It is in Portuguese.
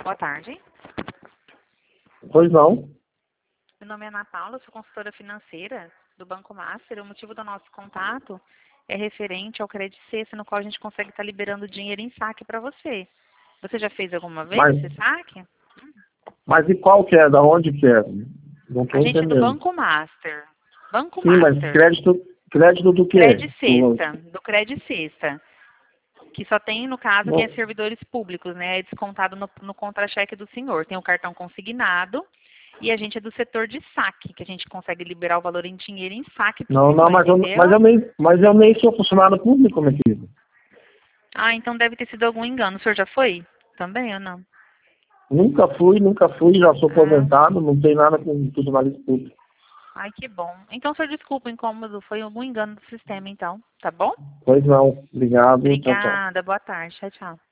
Boa tarde. Pois não. Meu nome é Ana Paula, sou consultora financeira do Banco Master. O motivo do nosso contato é referente ao Credit Sexta, no qual a gente consegue estar liberando dinheiro em saque para você. Você já fez alguma vez esse saque? Mas e qual que é? Da onde que é? Não A estou gente é do entendendo. Banco Master. Banco Sim, mas Master. crédito do quê? Credit Sexta, do Credit Sexta. Que só tem, no caso, quem é Não. servidores públicos, né? É descontado no contra-cheque do senhor. Tem o cartão consignado e a gente é do setor de saque, que a gente consegue liberar o valor em dinheiro em saque para o Não, senhor, mas entendeu? eu nem sou funcionário público, meu querido. Ah, então deve ter sido algum engano. O senhor já foi? Também ou não? Nunca fui, já sou Ah, aposentado, não tem nada com funcionário público. ai, que bom. Então, senhor, desculpa o incômodo. Foi algum engano do sistema, então. Tá bom? Pois não. Obrigado. Tchau, tchau. Obrigada. Boa tarde. Tchau, tchau.